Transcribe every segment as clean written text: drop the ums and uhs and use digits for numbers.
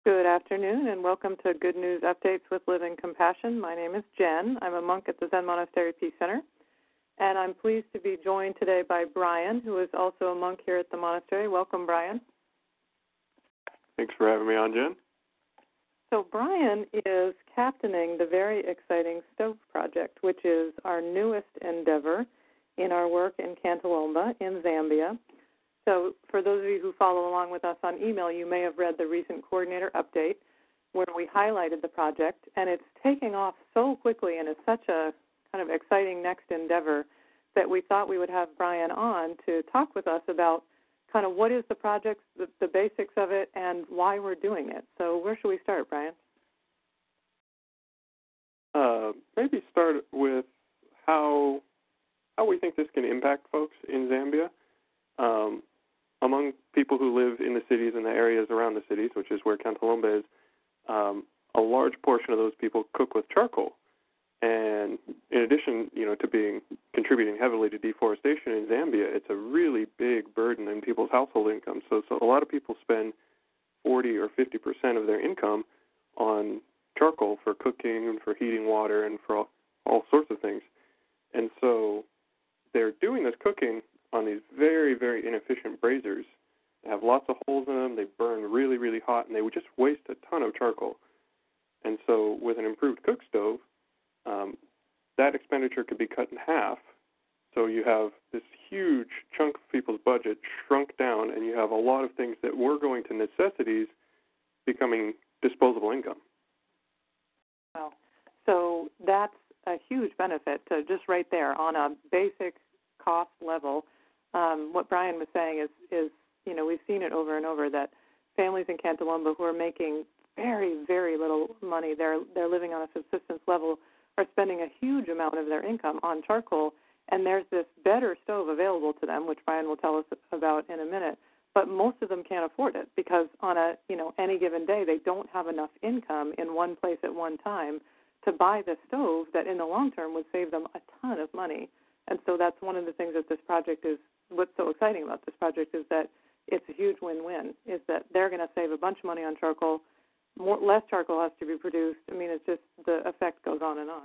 Good afternoon, and welcome to Good News Updates with Living Compassion. My name is Jen. I'm a monk at the Zen Monastery Peace Center, and I'm pleased to be joined today by Brian, who is also a monk here at the monastery. Welcome, Brian. Thanks for having me on, Jen. So Brian is captaining the very exciting Stove Project, which is our newest endeavor in our work in Cantalomba in Zambia. So for those of you who follow along with us on email, you may have read the recent coordinator update where we highlighted the project, and it's taking off so quickly and is such a kind of exciting next endeavor that we thought we would have Brian on to talk with us about kind of what is the project, the basics of it, and why we're doing it. So where should we start, Brian? Maybe start with how we think this can impact folks in Zambia. Among people who live in the cities and the areas around the cities, which is where Cantalomba is, a large portion of those people cook with charcoal. And in addition, to contributing heavily to deforestation in Zambia, it's a really big burden in people's household income. So a lot of people spend 40 or 50% of their income on charcoal for cooking and for heating water and for all sorts of things. And so they're doing this cooking on these very, very inefficient braziers. They have lots of holes in them, they burn really, really hot, and they would just waste a ton of charcoal. And so with an improved cook stove, that expenditure could be cut in half. So you have this huge chunk of people's budget shrunk down, and you have a lot of things that were going to necessities becoming disposable income. Wow. So that's a huge benefit to just right there on a basic cost level. What Brian was saying is, we've seen it over and over that families in Cantalomba who are making very, very little money, they're living on a subsistence level, are spending a huge amount of their income on charcoal, and there's this better stove available to them, which Brian will tell us about in a minute, but most of them can't afford it because on any given day they don't have enough income in one place at one time to buy the stove that in the long term would save them a ton of money. And so that's one of the things that this project is, what's so exciting about this project is that it's a huge win-win, is that they're going to save a bunch of money on charcoal, less charcoal has to be produced. I mean, it's just the effect goes on and on.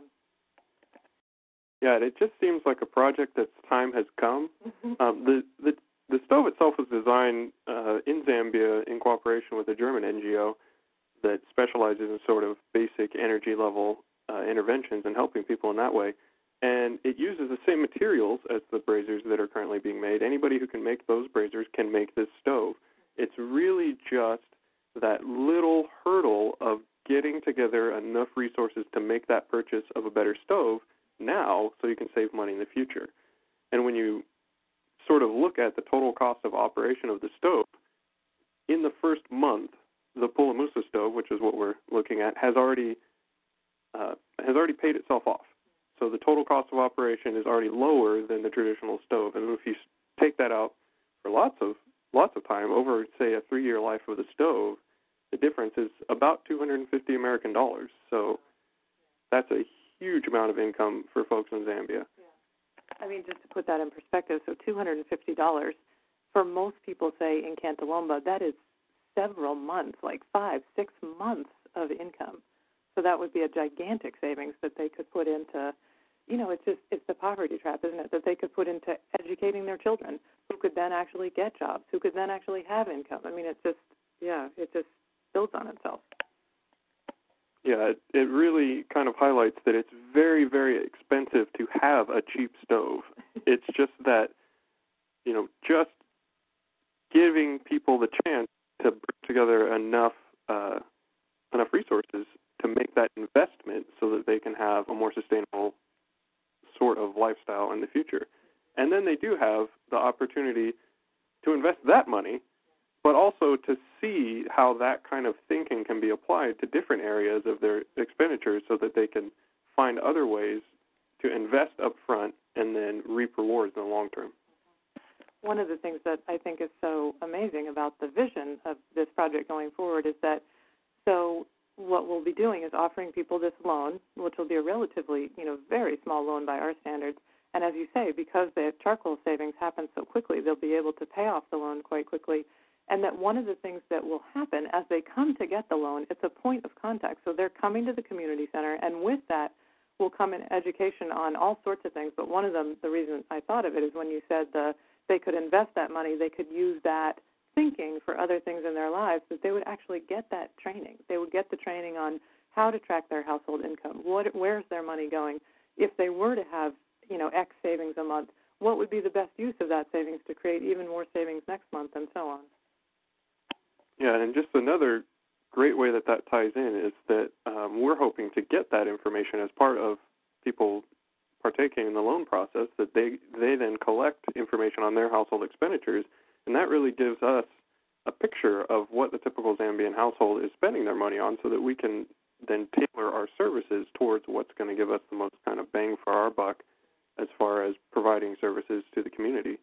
Yeah, it just seems like a project that's time has come. Mm-hmm. The stove itself was designed in Zambia in cooperation with a German NGO that specializes in sort of basic energy level interventions and helping people in that way. And it uses the same materials as the braziers that are currently being made. Anybody who can make those braziers can make this stove. It's really just that little hurdle of getting together enough resources to make that purchase of a better stove now so you can save money in the future. And when you sort of look at the total cost of operation of the stove, in the first month, the Pulamusa stove, which is what we're looking at, has already paid itself off. So the total cost of operation is already lower than the traditional stove. And if you take that out for lots of time, over, say, a 3-year life of the stove, the difference is about $250 American dollars. So that's a huge amount of income for folks in Zambia. Yeah. I mean, just to put that in perspective, so $250 for most people, say, in Cantalomba, that is several months, like 5-6 months of income. So that would be a gigantic savings that they could put into, it's the poverty trap, isn't it, that they could put into educating their children, who could then actually get jobs, who could then actually have income. I mean, it just builds on itself. Yeah, it really kind of highlights that it's very, very expensive to have a cheap stove. It's just that, just giving people the chance to bring together enough resources to make that investment so that they can have a more sustainable sort of lifestyle in the future. And then they do have the opportunity to invest that money, but also to see how that kind of thinking can be applied to different areas of their expenditures so that they can find other ways to invest up front and then reap rewards in the long term. One of the things that I think is so amazing about the vision of this project going forward is that, so what we'll be doing is offering people this loan, which will be a relatively, very small loan by our standards. And as you say, because the charcoal savings happen so quickly, they'll be able to pay off the loan quite quickly. And that one of the things that will happen as they come to get the loan, it's a point of contact. So they're coming to the community center, and with that will come an education on all sorts of things. But one of them, the reason I thought of it is when you said they could invest that money, they could use that thinking for other things in their lives, that they would actually get that training. They would get the training on how to track their household income, where's their money going. If they were to have, X savings a month, what would be the best use of that savings to create even more savings next month, and so on. Yeah, and just another great way that ties in is that we're hoping to get that information as part of people partaking in the loan process, that they then collect information on their household expenditures, and that really gives us a picture of what the typical Zambian household is spending their money on, so that we can then tailor our services towards what's going to give us the most kind of bang for our buck as far as providing services to the community.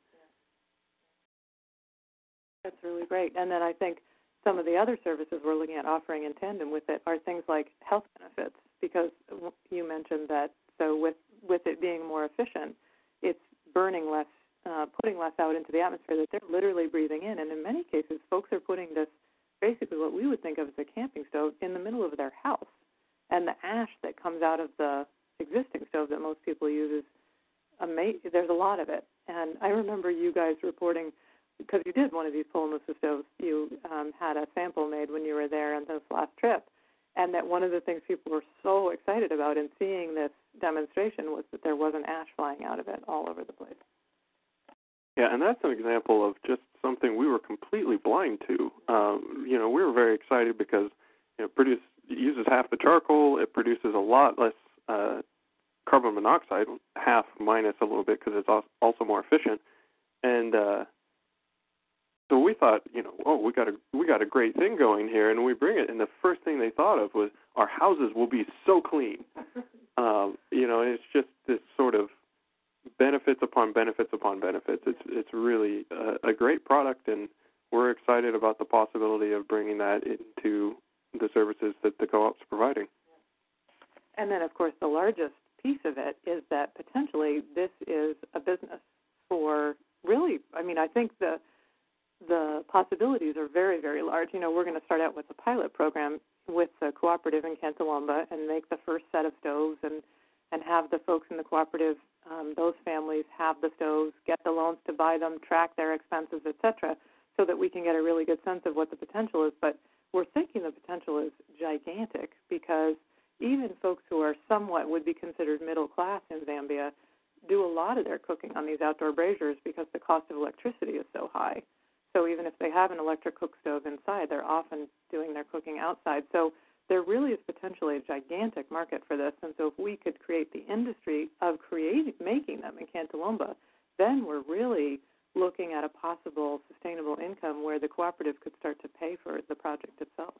That's really great. And then I think some of the other services we're looking at offering in tandem with it are things like health benefits, because you mentioned that, so with it being more efficient, it's burning less, putting less out into the atmosphere that they're literally breathing in. And in many cases, folks are putting this, basically what we would think of as a camping stove, in the middle of their house. And the ash that comes out of the existing stove that most people use is amazing. There's a lot of it. And I remember you guys reporting, because you did one of these Polomusa stoves, you had a sample made when you were there on this last trip, and that one of the things people were so excited about in seeing this demonstration was that there wasn't ash flying out of it all over the place. Yeah, and that's an example of just something we were completely blind to. We were very excited because it uses half the charcoal. It produces a lot less carbon monoxide, half minus a little bit because it's also more efficient. And so we thought, we got a great thing going here, and we bring it. And the first thing they thought of was our houses will be so clean. It's just this sort of benefits upon benefits upon benefits. It's really a great product, and we're excited about the possibility of bringing that into the services that the co-op's providing. And then, of course, the largest piece of it is that potentially this is a business for really, I think the possibilities are very, very large. We're going to start out with a pilot program with the cooperative in Cantalomba and make the first set of stoves and have the folks in the cooperative, those families, have the stoves, get the loans to buy them, track their expenses, et cetera, so that we can get a really good sense of what the potential is. But we're thinking the potential is gigantic, because even folks who are somewhat would be considered middle class in Zambia do a lot of their cooking on these outdoor braziers because the cost of electricity is so high. So even if they have an electric cook stove inside, they're often doing their cooking outside. So there really is potentially a gigantic market for this. And so if we could create the industry of making them in Cantalomba, then we're really looking at a possible sustainable income where the cooperative could start to pay for the project itself.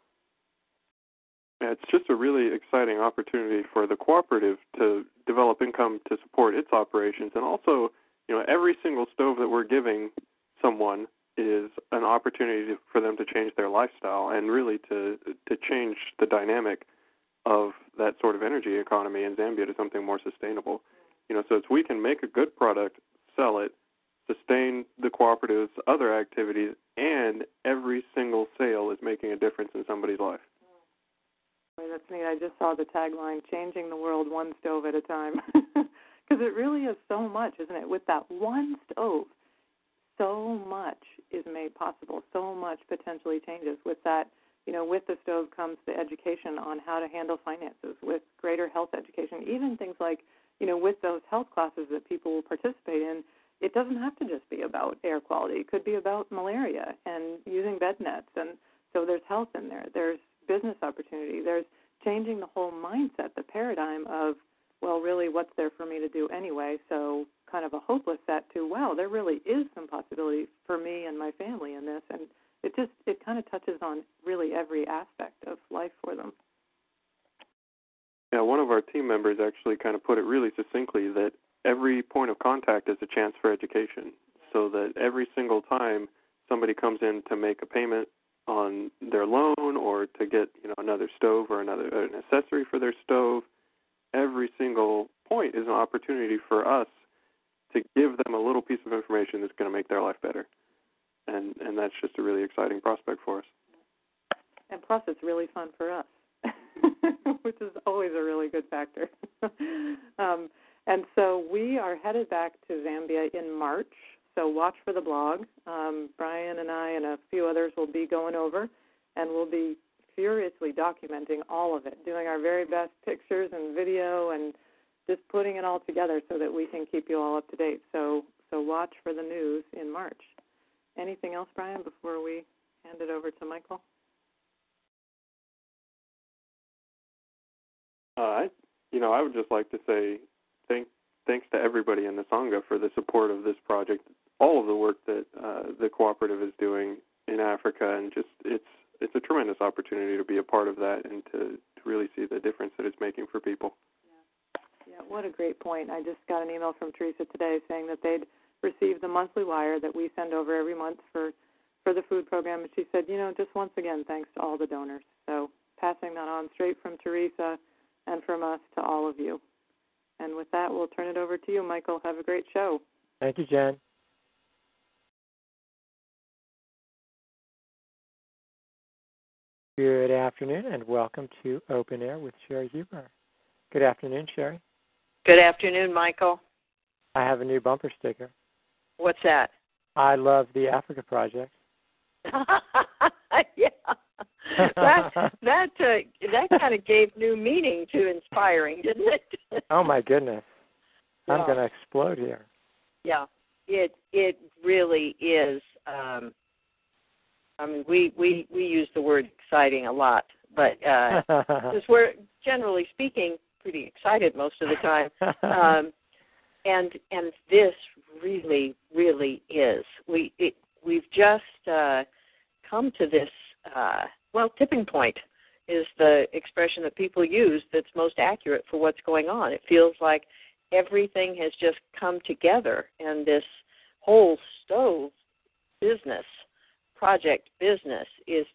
Yeah, it's just a really exciting opportunity for the cooperative to develop income to support its operations. And also, every single stove that we're giving someone is an opportunity for them to change their lifestyle and really to change the dynamic of that sort of energy economy in Zambia to something more sustainable. So we can make a good product, sell it, sustain the cooperative's other activities, and every single sale is making a difference in somebody's life. Boy, that's neat. I just saw the tagline, changing the world one stove at a time. Because it really is so much, isn't it? With that one stove, so much is made possible. So much potentially changes. With that, with the stove comes the education on how to handle finances, with greater health education, even things like, with those health classes that people will participate in, it doesn't have to just be about air quality. It could be about malaria and using bed nets. And so there's health in there. There's business opportunity. There's changing the whole mindset, the paradigm of, well, really, what's there for me to do anyway? So kind of a hopeless set to, wow, there really is some possibility for me and my family in this. And it kind of touches on really every aspect of life for them. Yeah, one of our team members actually kind of put it really succinctly that every point of contact is a chance for education, so that every single time somebody comes in to make a payment on their loan or to get another stove or an accessory for their stove, every single point is an opportunity for us to give them a little piece of information that's going to make their life better. and that's just a really exciting prospect for us. And plus, it's really fun for us, which is always a really good factor. And so we are headed back to Zambia in March, so watch for the blog. Brian and I and a few others will be going over, and we'll be furiously documenting all of it, doing our very best pictures and video and just putting it all together so that we can keep you all up to date. So watch for the news in March. Anything else, Brian, before we hand it over to Michael? I would just like to say thanks to everybody in the Sangha for the support of this project, all of the work that the cooperative is doing in Africa, and just it's a tremendous opportunity to be a part of that and to really see the difference that it's making for people. Yeah, what a great point. I just got an email from Teresa today saying that they'd received the monthly wire that we send over every month for the food program, and she said, just once again, thanks to all the donors. So passing that on straight from Teresa and from us to all of you. And with that, we'll turn it over to you, Michael. Have a great show. Thank you, Jen. Good afternoon, and welcome to Open Air with Sherry Huber. Good afternoon, Sherry. Good afternoon, Michael. I have a new bumper sticker. What's that? I love the Africa Project. Yeah. That kind of gave new meaning to inspiring, didn't it? Oh my goodness. Yeah. I'm going to explode here. Yeah. It really is. We use the word exciting a lot, but because we're generally speaking pretty excited most of the time, and this really, really is. We've just come to this. Tipping point is the expression that people use that's most accurate for what's going on. It feels like everything has just come together, and this whole stove business, project business is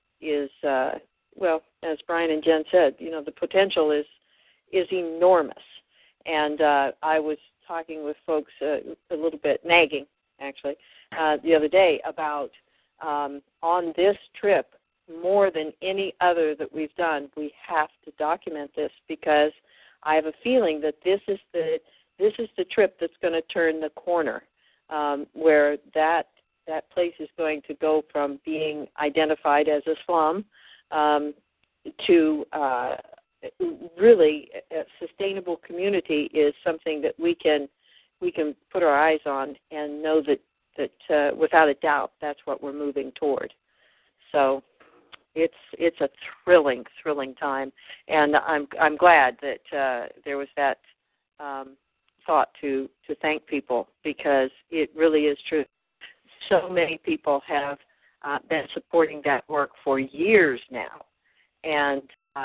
as Brian and Jen said, the potential is enormous. And I was talking with folks a little bit, nagging actually, the other day about on this trip, more than any other that we've done, we have to document this, because I have a feeling that this is the trip that's going to turn the corner, where that place is going to go from being identified as a slum to really a sustainable community is something that we can put our eyes on and know that without a doubt that's what we're moving toward. So it's a thrilling time, and I'm glad that there was that thought to thank people, because it really is true. So many people have been supporting that work for years now, and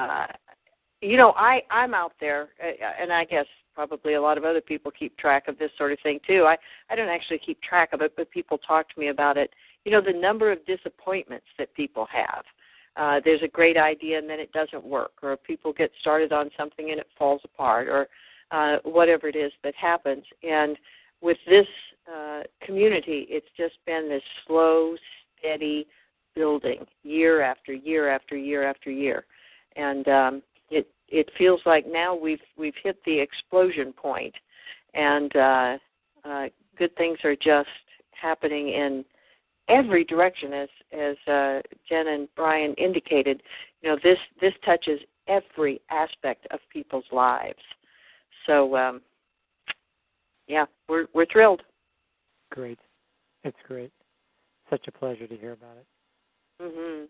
I'm out there, and I guess probably a lot of other people keep track of this sort of thing too. I don't actually keep track of it, but people talk to me about it. The number of disappointments that people have. There's a great idea and then it doesn't work, or people get started on something and it falls apart, or whatever it is that happens. And with this community, it's just been this slow, steady building year after year after year after year. And it feels like now we've hit the explosion point, and good things are just happening in every direction, as Jen and Brian indicated. This touches every aspect of people's lives. So, we're thrilled. Great. It's great. Such a pleasure to hear about it. Mm-hmm.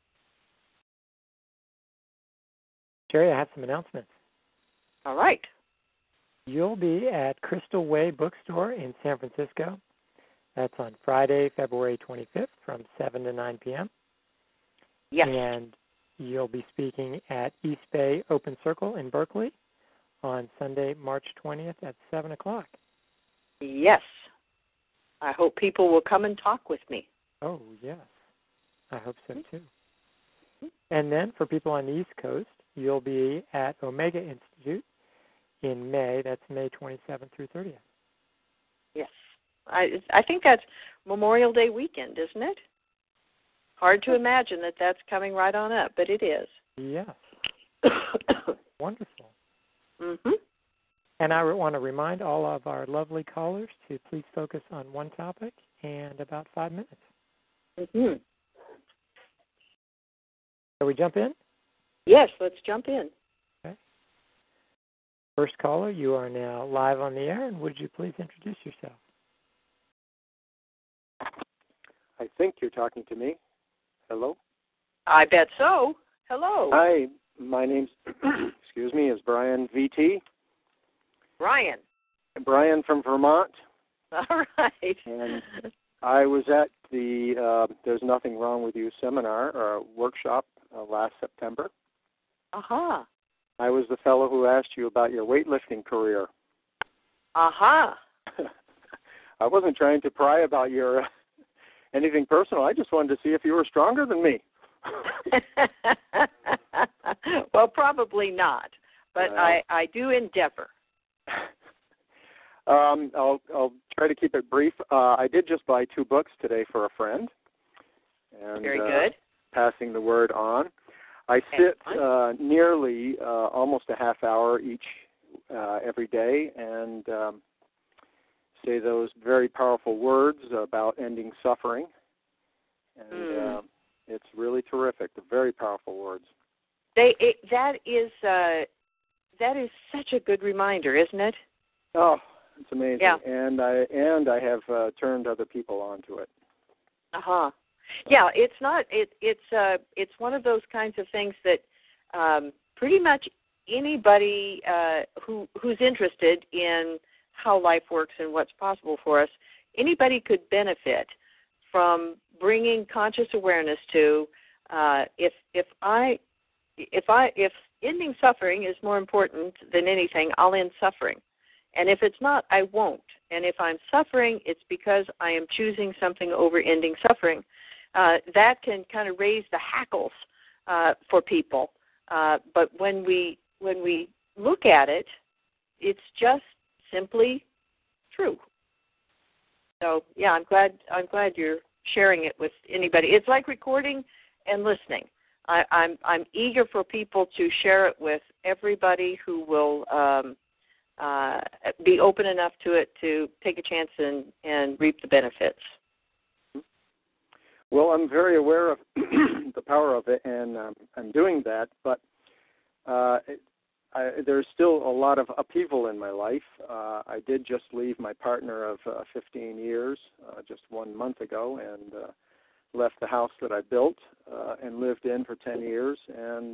Sherry, I have some announcements. All right. You'll be at Crystal Way Bookstore in San Francisco. That's on Friday, February 25th from 7 to 9 p.m. Yes. And you'll be speaking at East Bay Open Circle in Berkeley on Sunday, March 20th at 7 o'clock. Yes. I hope people will come and talk with me. Oh, yes. I hope so, too. And then for people on the East Coast, you'll be at Omega Institute in May. That's May 27th through 30th. Yes. I think that's Memorial Day weekend, isn't it? Hard to imagine that that's coming right on up, but it is. Yes. Wonderful. Mm-hmm. And I want to remind all of our lovely callers to please focus on one topic and about 5 minutes. Mm-hmm. Shall we jump in? Yes, let's jump in. Okay. First caller, you are now live on the air, and would you please introduce yourself? I think you're talking to me. Hello? I bet so. Hello. Hi, my name's, excuse me, is Brian VT. Brian. Brian from Vermont. All right. And I was at the There's Nothing Wrong With You seminar or workshop last September. Aha. I was the fellow who asked you about your weightlifting career. Aha. I wasn't trying to pry about your anything personal. I just wanted to see if you were stronger than me. Well, probably not, but I do endeavor. I'll try to keep it brief. I did just buy 2 books today for a friend. And, very good. Passing the word on. I sit nearly almost a half hour each every day and say those very powerful words about ending suffering. And it's really terrific. They're very powerful words. That is such a good reminder, isn't it? Oh, it's amazing. Yeah. And I have turned other people onto it. Uh-huh. Yeah, it's not. It's one of those kinds of things that pretty much anybody who's interested in how life works and what's possible for us, anybody could benefit from bringing conscious awareness to if ending suffering is more important than anything, I'll end suffering. And if it's not, I won't. And if I'm suffering, it's because I am choosing something over ending suffering. That can kind of raise the hackles for people. But when we look at it, it's just simply true. So yeah, I'm glad you're sharing it with anybody. It's like recording and listening. I'm eager for people to share it with everybody who will be open enough to it to take a chance and reap the benefits. Well, I'm very aware of the power of it, and I'm doing that, but there's still a lot of upheaval in my life. I did just leave my partner of 15 years just 1 month ago and left the house that I built and lived in for 10 years, and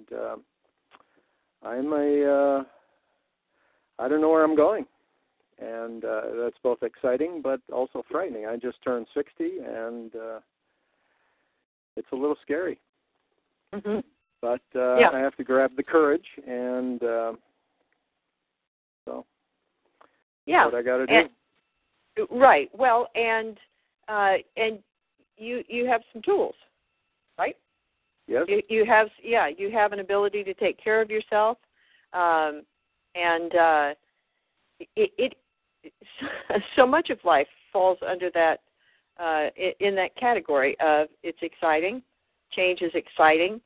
I don't know where I'm going. And that's both exciting but also frightening. I just turned 60, and it's a little scary. Mm-hmm. But I have to grab the courage, and so that's what I got to do. Right. Well, and you have some tools, right? Yes. You have an ability to take care of yourself, and it so much of life falls under that in that category of it's exciting, change is exciting.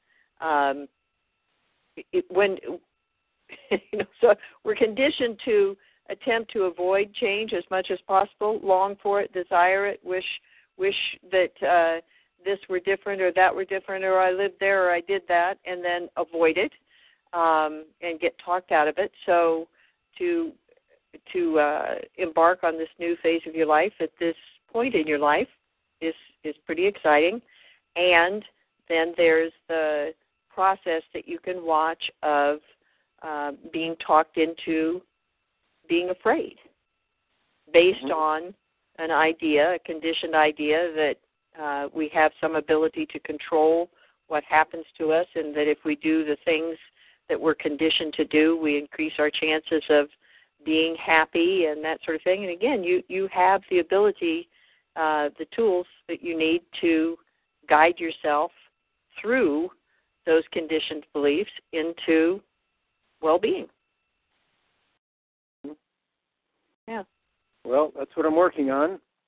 So we're conditioned to attempt to avoid change as much as possible, long for it, desire it, wish that this were different or that were different, or I lived there or I did that, and then avoid it and get talked out of it. So to embark on this new phase of your life at this point in your life is pretty exciting. And then there's the process that you can watch of being talked into being afraid based on an idea, a conditioned idea that we have some ability to control what happens to us, and that if we do the things that we're conditioned to do, we increase our chances of being happy and that sort of thing. And again, you have the ability, the tools that you need to guide yourself through those conditioned beliefs into well-being. Yeah. Well, that's what I'm working on.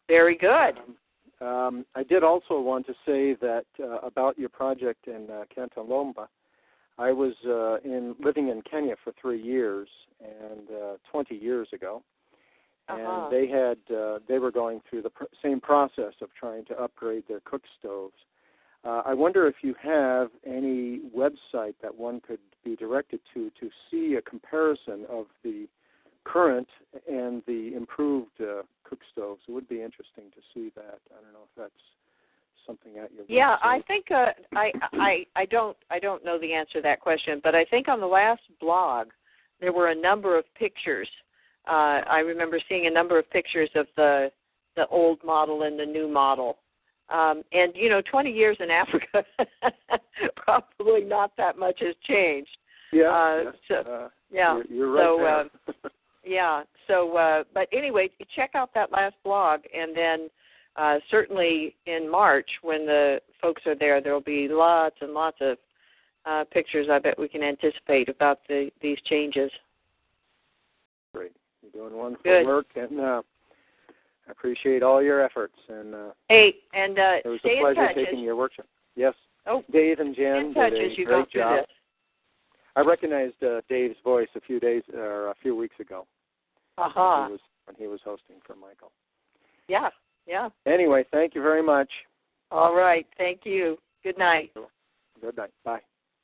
Very good. I did also want to say that about your project in Cantalomba. I was living in Kenya for 3 years, and 20 years ago, and they were going through the same process of trying to upgrade their cook stoves. I wonder if you have any website that one could be directed to see a comparison of the current and the improved cook stoves. It would be interesting to see that. I don't know if that's something at your Yeah, website. I think I don't know the answer to that question, but I think on the last blog there were a number of pictures. I remember seeing a number of pictures of the old model and the new model. And 20 years in Africa, probably not that much has changed. Yeah. You're right there. Yeah. So, but anyway, check out that last blog, and then certainly in March when the folks are there, there will be lots and lots of pictures. I bet we can anticipate about these changes. Great. You're doing wonderful work, and I appreciate all your efforts. And hey, and it was stay a pleasure in touch taking your workshop. Yes. Oh, Dave and Jen stay in touch did as you a great go through job. this. I recognized Dave's voice a few weeks ago. When he was hosting for Michael. Yeah. Anyway, thank you very much. All right. Thank you. Good night. Good night. Bye.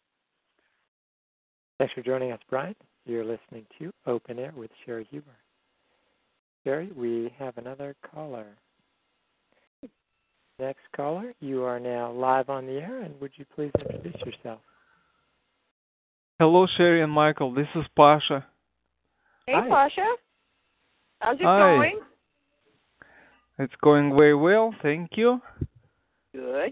Thanks for joining us, Brian. You're listening to Open Air with Sherry Huber. Sherry, we have another caller. Next caller, you are now live on the air, and would you please introduce yourself? Hello, Sherry and Michael. This is Pasha. Hey, Hi. Pasha. How's it Hi. going? It's going very well, thank you. Good.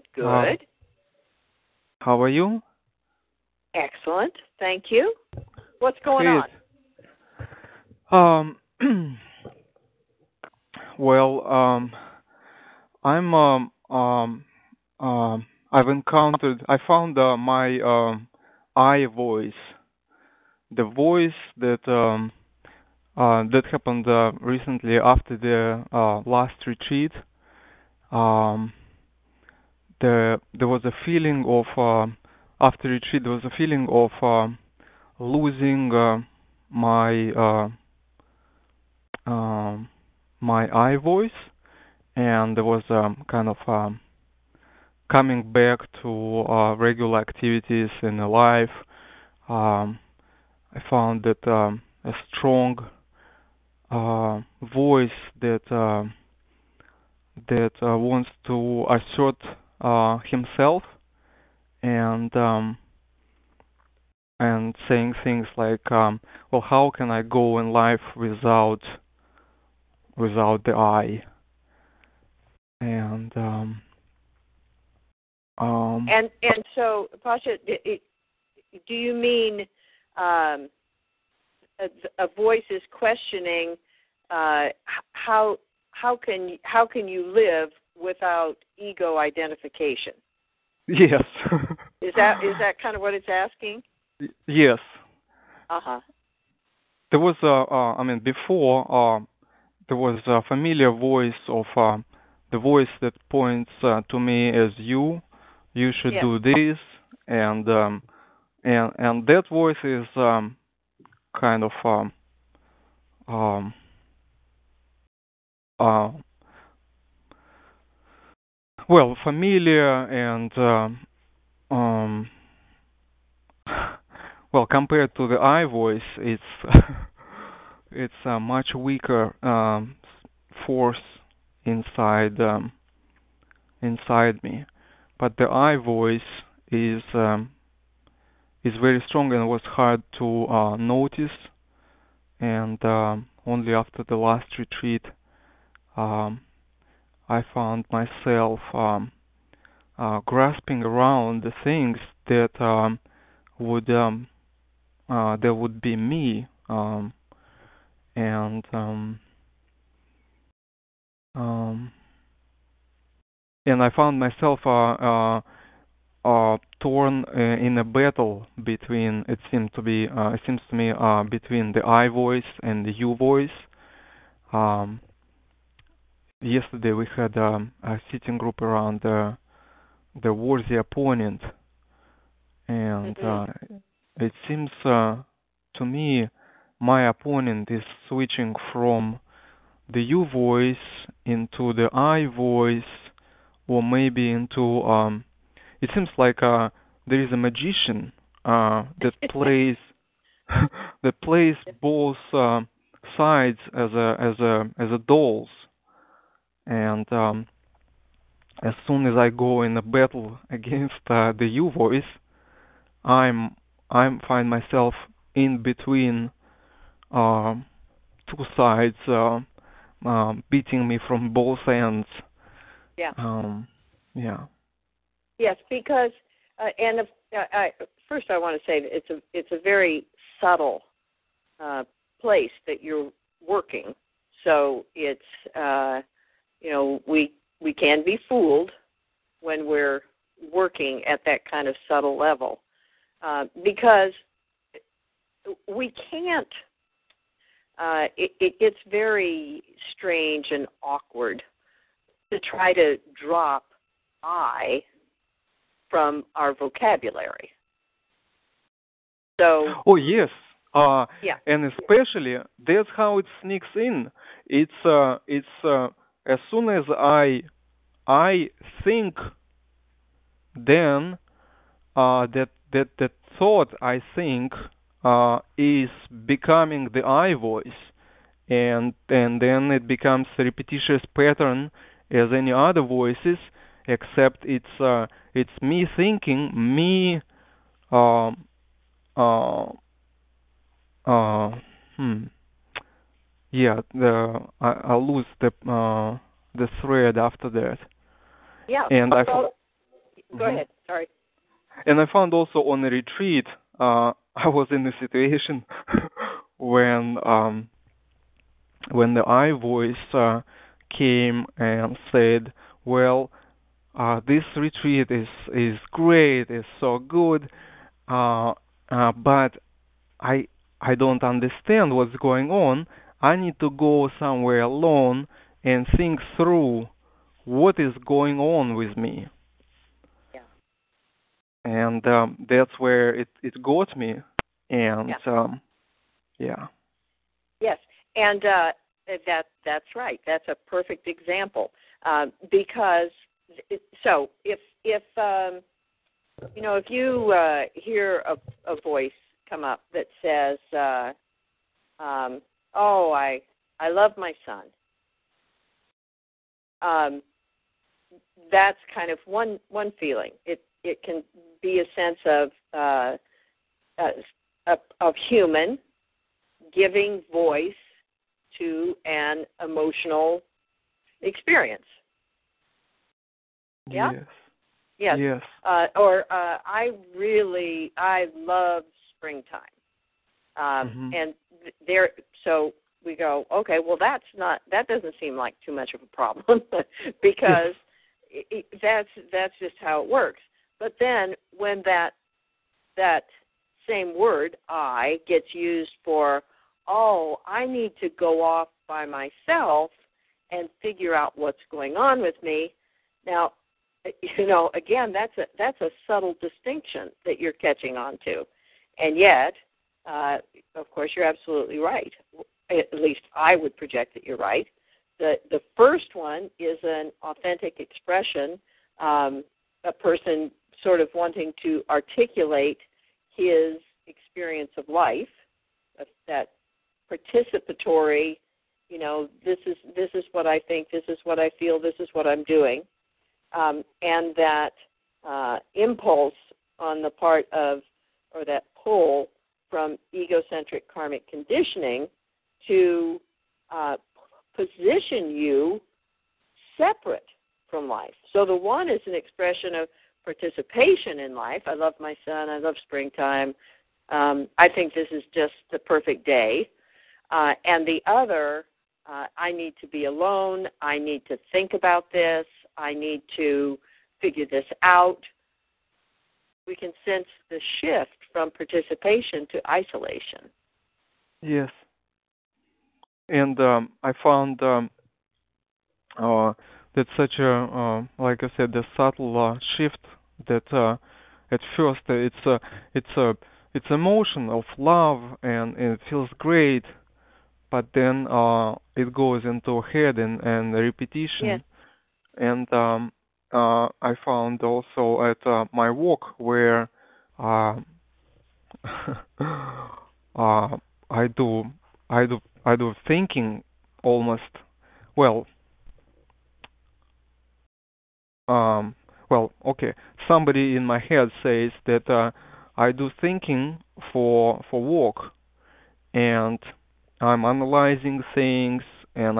How are you? Excellent. Thank you. What's going on? Well, I found my I voice, the voice that happened recently after the last retreat. There was a feeling of after retreat. There was a feeling of losing my my I voice, and there was kind of coming back to regular activities in life. I found that a strong voice that wants to assert himself and saying things like, well, how can I go in life without the I? And so, Pasha, do you mean a voice is questioning how can you live without ego identification? Yes. Is that kind of what it's asking? Yes. There was before there was a familiar voice of the voice that points to me as you should do this, and that voice is kind of familiar and compared to the I voice, it's it's a much weaker force inside me, but the I voice is very strong and was hard to notice, and only after the last retreat I found myself grasping around the things that would be me, and I found myself torn in a battle between. It seems to me between the I voice and the you voice. yesterday we had a sitting group around the worthy opponent, and it seems to me my opponent is switching from the you voice into the I voice, or maybe into it seems like there is a magician that plays that plays both sides as a dolls, and as soon as I go in a battle against the you voice, I'm find myself in between two sides, beating me from both ends. Yeah. Yeah. Yes, because first I want to say that it's a very subtle place that you're working. So it's we can be fooled when we're working at that kind of subtle level, because we can't. It's very strange and awkward to try to drop I from our vocabulary. So. Oh yes. Yeah. And especially that's how it sneaks in. It's as soon as I think, then that thought I think is becoming the I voice, and then it becomes a repetitious pattern as any other voices, except it's me thinking, me yeah, I'll lose the thread after that. Yeah. And go ahead. Sorry. And I found also on a retreat, I was in a situation when the I voice came and said, "Well, this retreat is great, it's so good, but I don't understand what's going on. I need to go somewhere alone and think through what is going on with me." Yeah. And that's where it got me. And yeah. Yes, and that's right. That's a perfect example, because so if you hear a voice come up that says, "Oh, I love my son," that's kind of one feeling. It can be a sense of human giving voice to an emotional experience. Yeah? Yes. Yes. I love springtime. And there, so we go, okay, well that doesn't seem like too much of a problem because that's just how it works. But then when that same word, I, gets used for, oh, I need to go off by myself and figure out what's going on with me. Now, again, that's a subtle distinction that you're catching on to. And yet, of course, you're absolutely right. At least I would project that you're right. The first one is an authentic expression, a person sort of wanting to articulate his experience of life, that participatory, this is what I think, this is what I feel, this is what I'm doing, and that impulse on the part of, or that pull from egocentric karmic conditioning to position you separate from life. So the one is an expression of participation in life. I love my son. I love springtime. I think this is just the perfect day. And the other, I need to be alone. I need to think about this. I need to figure this out. We can sense the shift from participation to isolation. Yes. And I found uh, that's such a like I said, the subtle shift that at first it's emotion of love and it feels great, but then it goes into head and repetition. Yes. And I found also at my work where uh, uh, I do I do thinking almost well. Um, well, okay. Somebody in my head says that I do thinking for work, and I'm analyzing things, and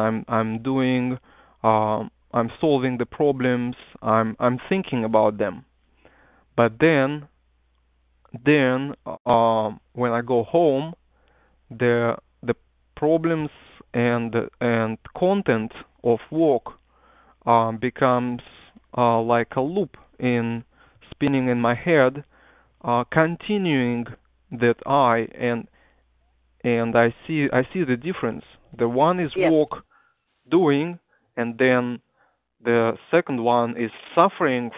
I'm solving the problems. I'm thinking about them. But then when I go home, the problems and content of work becomes like a loop in spinning in my head, continuing that I see the difference. The one is Yes. work doing, and then the second one is suffering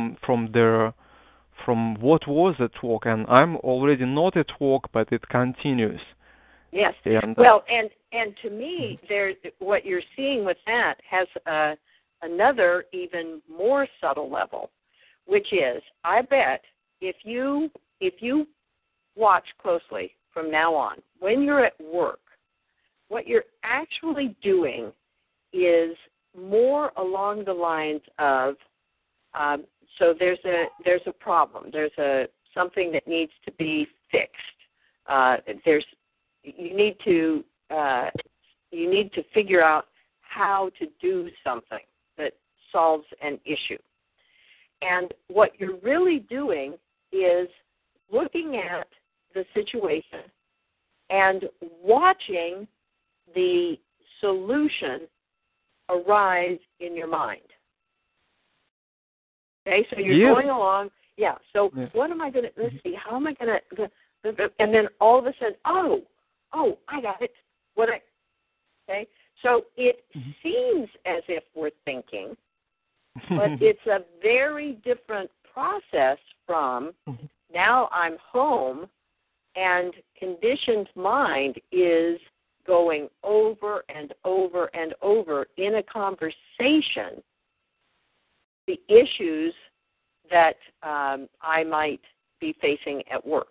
from what was at work, and I'm already not at work, but it continues. Yes. And Well, and to me, there, what you're seeing with that has another even more subtle level, which is, I bet if you watch closely from now on, when you're at work, what you're actually doing is more along the lines of, so there's a problem, there's something that needs to be fixed. You need to figure out how to do something that solves an issue. And what you're really doing is looking at the situation and watching the solution arise in your mind. Okay, so you're going along. Yeah, so what am I going to, let's see, how am I going to, and then all of a sudden, oh, I got it. Okay, so it seems as if we're thinking, but it's a very different process from now I'm home and conditioned mind is going over and over and over in a conversation the issues that I might be facing at work.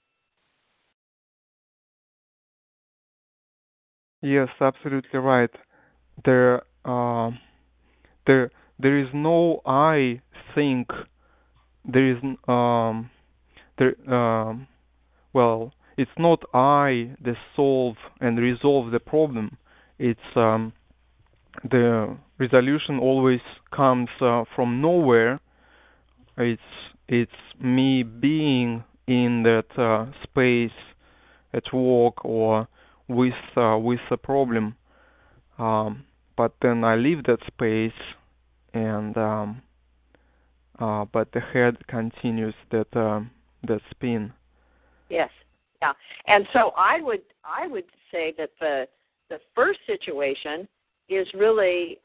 yes, absolutely right. There, there is no I think. There is there well, it's not I that solve and resolve the problem. It's the resolution always comes from nowhere. It's me being in that space at work or with a problem. But then I leave that space, and but the head continues that spin. Yes, yeah, and so I would say that the first situation is really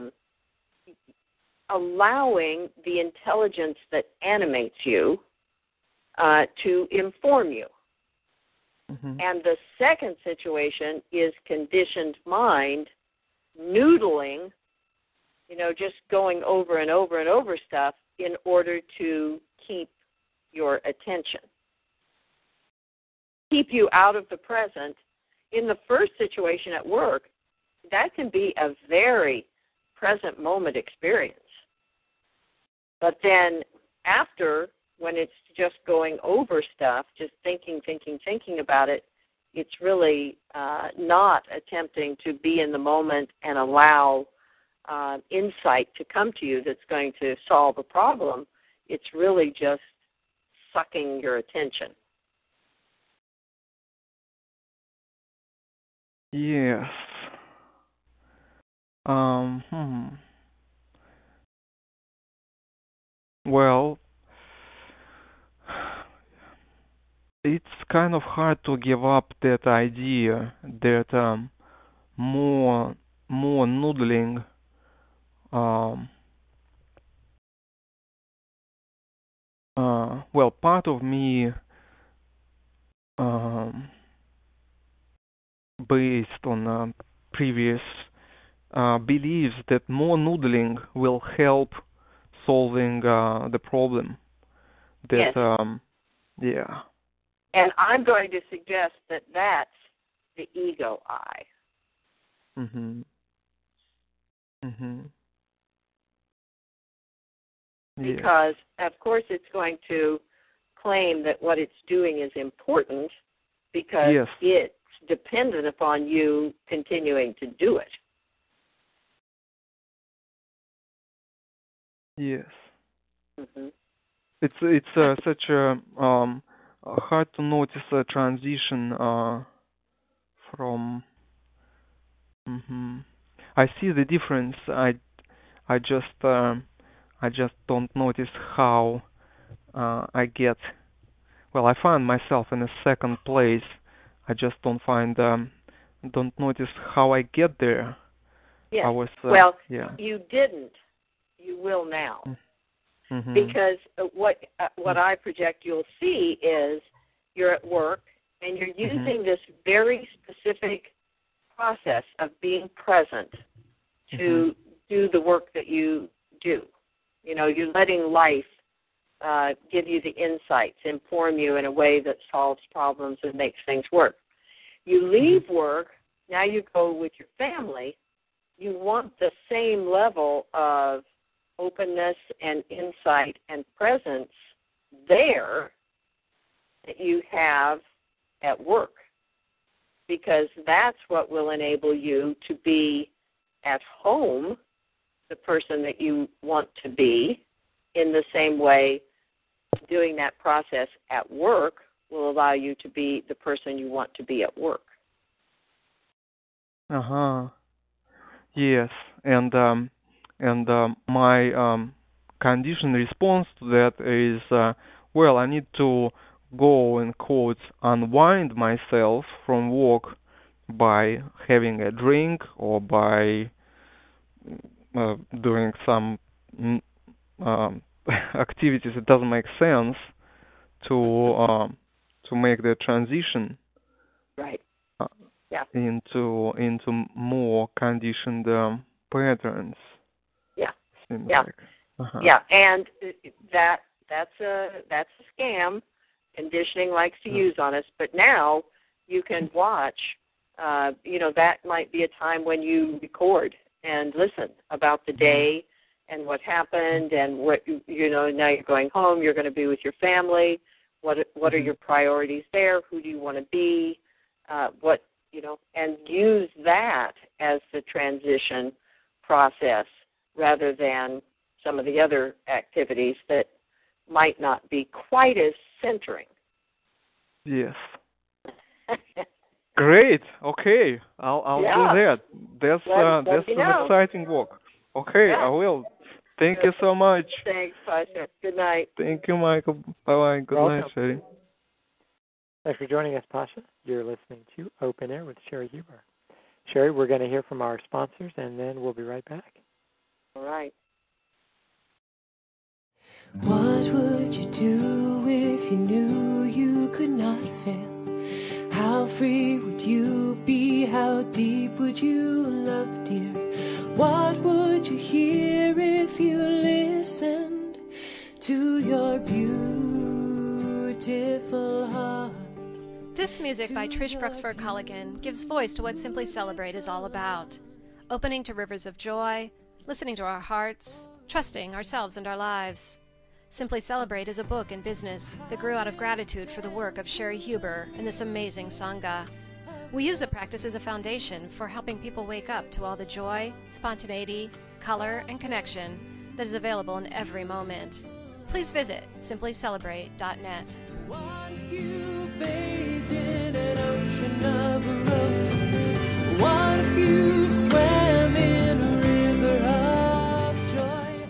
allowing the intelligence that animates you to inform you. And the second situation is conditioned mind noodling, just going over and over and over stuff in order to keep your attention, keep you out of the present. In the first situation at work, that can be a very present moment experience. But then after, when it's just going over stuff, just thinking about it, it's really not attempting to be in the moment and allow insight to come to you that's going to solve a problem. It's really just sucking your attention. Yes. Well, it's kind of hard to give up that idea that more noodling well, part of me, based on previous believes that more noodling will help solving the problem. That yes. Yeah. And I'm going to suggest that that's the ego eye. Mhm. Mhm. Yeah. Because of course it's going to claim that what it's doing is important because Yes. it's dependent upon you continuing to do it. Yes. Mm-hmm. It's such a hard to notice a transition from. Mhm. I see the difference. I just don't notice how I get. Well, I find myself in a second place. I just don't notice how I get there. Yes. I was. Yeah. You didn't. You will now. Mm-hmm. Because what I project you'll see is you're at work and you're using this very specific process of being present to do the work that you do. You know, you're letting life give you the insights, inform you in a way that solves problems and makes things work. You leave work, now you go with your family. You want the same level of openness and insight and presence there that you have at work, because that's what will enable you to be at home the person that you want to be. In the same way, doing that process at work will allow you to be the person you want to be at work. Yes, and my conditioned response to that is, well, I need to go, in quotes, unwind myself from work by having a drink or by doing some activities. It doesn't make sense to make the transition. Right. Into more conditioned patterns. Yeah. Seems yeah. Like. Yeah, and that's a scam. Conditioning likes to use on us, but now you can watch. That might be a time when you record and listen about the day and what happened, and what now you're going home. You're going to be with your family. What are your priorities there? Who do you want to be? And use that as the transition process rather than some of the other activities that might not be quite as centering. Yes. Great. Okay, I'll do that. That's some exciting work. Okay, yeah. I will. Thank you so much. Thanks, Pasha. Good night. Thank you, Michael. Bye-bye. Good night, Sherry. Thanks for joining us, Pasha. You're listening to Open Air with Sherry Huber. Sherry, we're going to hear from our sponsors, and then we'll be right back. All right. What would you do if you knew you could not fail? How free would you be? How deep would you love, dear? What would you hear if you listened to your beautiful heart? This music by Trish Bruxford Culligan gives voice to what Simply Celebrate is all about. Opening to rivers of joy, listening to our hearts, trusting ourselves and our lives. Simply Celebrate is a book and business that grew out of gratitude for the work of Sherry Huber and this amazing Sangha. We use the practice as a foundation for helping people wake up to all the joy, spontaneity, color, and connection that is available in every moment. Please visit simplycelebrate.net. What if you bathed in an ocean of roses? What if you swam in a river of joy?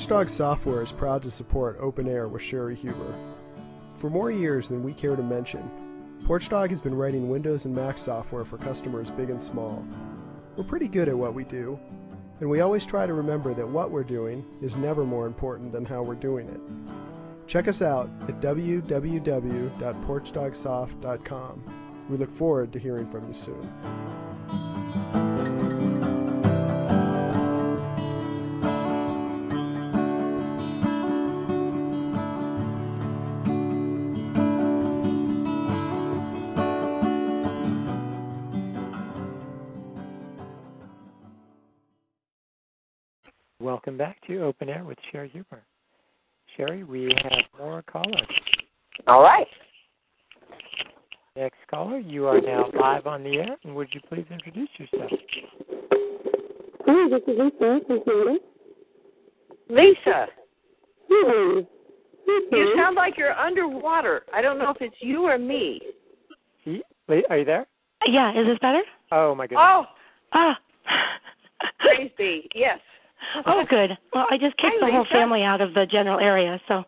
Porchdog Software is proud to support Open Air with Sherry Huber. For more years than we care to mention, Porchdog has been writing Windows and Mac software for customers big and small. We're pretty good at what we do, and we always try to remember that what we're doing is never more important than how we're doing it. Check us out at www.porchdogsoft.com. We look forward to hearing from you soon. Welcome back to Open Air with Sherry Huber. Sherry, we have more callers. All right. Next caller, you are now live on the air, and would you please introduce yourself? Hi, this is Lisa from Florida. Lisa. Hi. You sound like you're underwater. I don't know if it's you or me. Are you there? Yeah, is this better? Oh, my goodness. Oh. Ah. Praise be. Yes. Oh, good. Well, I just kicked the whole family out of the general area, so.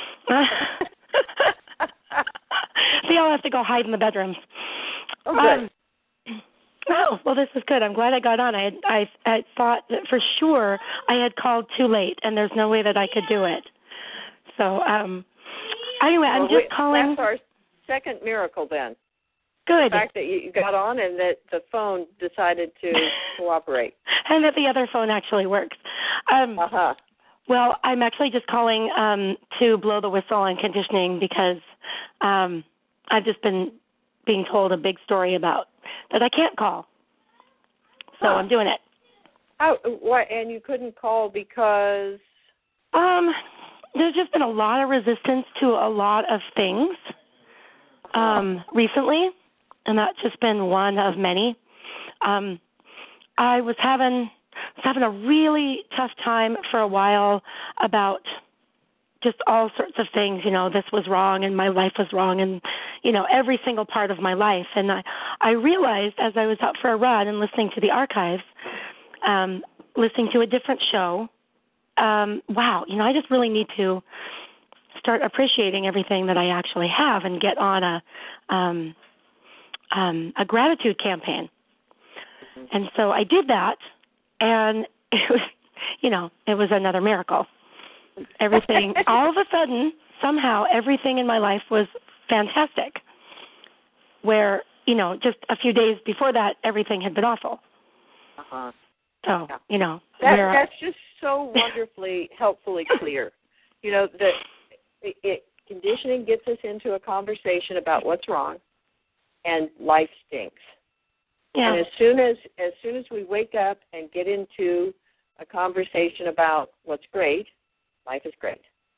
They all have to go hide in the bedrooms. Oh, good. Oh, well, this is good. I'm glad I got on. I thought that for sure I had called too late, and there's no way that I could do it. So, anyway, I'm just calling. That's our second miracle then. Good. The fact that you got on and that the phone decided to cooperate. And that the other phone actually works. Well, I'm actually just calling to blow the whistle on conditioning because I've just been being told a big story about that I can't call. So I'm doing it. Oh, what? And you couldn't call because? There's just been a lot of resistance to a lot of things recently, and that's just been one of many. I was having a really tough time for a while about just all sorts of things. You know, this was wrong and my life was wrong and, you know, every single part of my life. And I realized as I was out for a run and listening to the archives, listening to a different show, wow, you know, I just really need to start appreciating everything that I actually have and get on a gratitude campaign. And so I did that, and it was, you know, it was another miracle. Everything, all of a sudden, somehow, everything in my life was fantastic, where, you know, just a few days before that, everything had been awful. So, you know. That's just so wonderfully, helpfully clear. You know, that conditioning gets us into a conversation about what's wrong, and life stinks. Yeah. And as soon as we wake up and get into a conversation about what's great, life is great.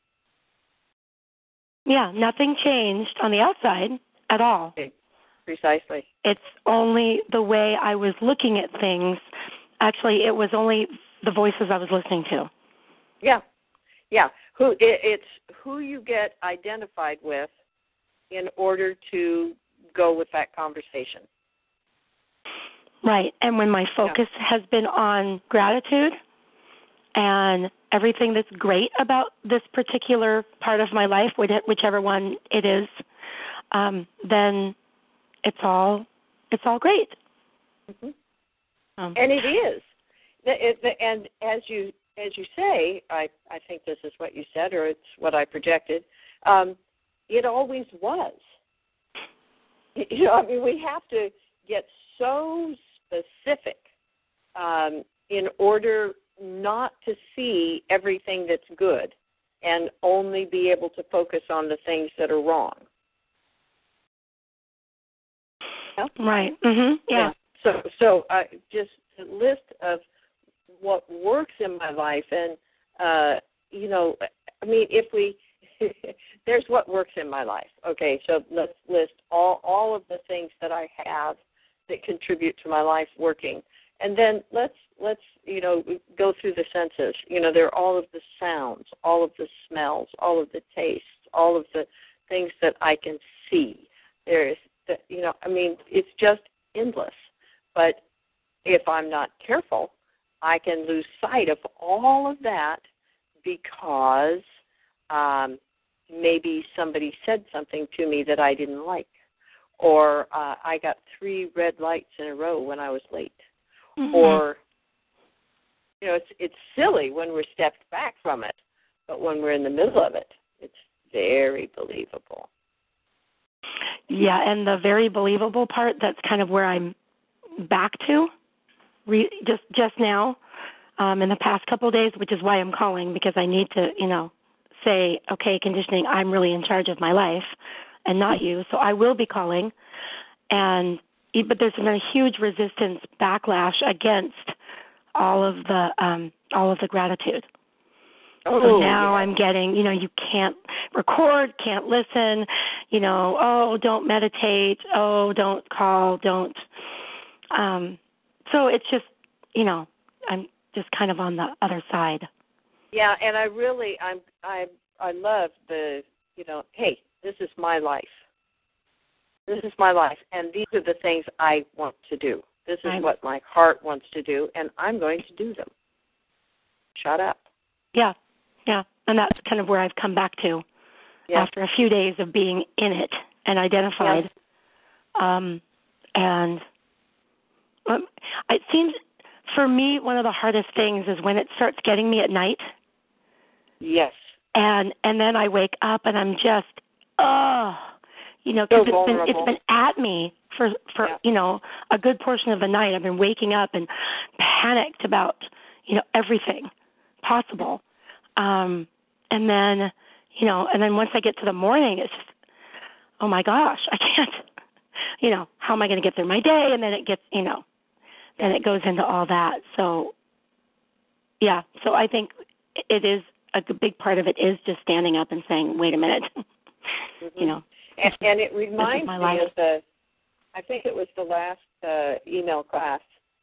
Yeah, nothing changed on the outside at all. Okay. Precisely. It's only the way I was looking at things. Actually, it was only the voices I was listening to. Yeah. Yeah. It's who you get identified with in order to go with that conversation. Right. And when my focus has been on gratitude and everything that's great about this particular part of my life, whichever one it is, then it's all great. Mm-hmm. And it is. And as you say, I think this is what you said, or it's what I projected. It always was. You know, I mean, we have to get so specific in order not to see everything that's good and only be able to focus on the things that are wrong. Yeah? Right. Mm-hmm. Yeah. So just a list of what works in my life, and you know, I mean, if we there's what works in my life. Okay, so let's list all of the things that I have that contribute to my life working, and then let's you know, go through the senses. You know, there are all of the sounds, all of the smells, all of the tastes, all of the things that I can see. There's you know, I mean, it's just endless. But if I'm not careful, I can lose sight of all of that because maybe somebody said something to me that I didn't like, or I got 3 red lights in a row when I was late, or it's silly when we're stepped back from it, but when we're in the middle of it, it's very believable. Yeah, and the very believable part, that's kind of where I'm back to just now in the past couple of days, which is why I'm calling, because I need to, say, okay, conditioning, I'm really in charge of my life and not you. So I will be calling, but there's been a huge resistance backlash against all of the gratitude. So now I'm getting, you can't record, can't listen, don't meditate, don't call, don't. So it's just, I'm just kind of on the other side. Yeah, and I love the, hey, this is my life. This is my life, and these are the things I want to do. This is what my heart wants to do, and I'm going to do them. Shut up. Yeah, and that's kind of where I've come back to after a few days of being in it and identified. And it seems, for me, one of the hardest things is when it starts getting me at night. Yes. And then I wake up and I'm just, because it's been at me for a good portion of the night. I've been waking up and panicked about, everything possible. And then once I get to the morning, it's just, oh my gosh, I can't, how am I going to get through my day? And then it gets, then it goes into all that. So, so I think it is, a big part of it is just standing up and saying, wait a minute, And it reminds me of I think it was the last email class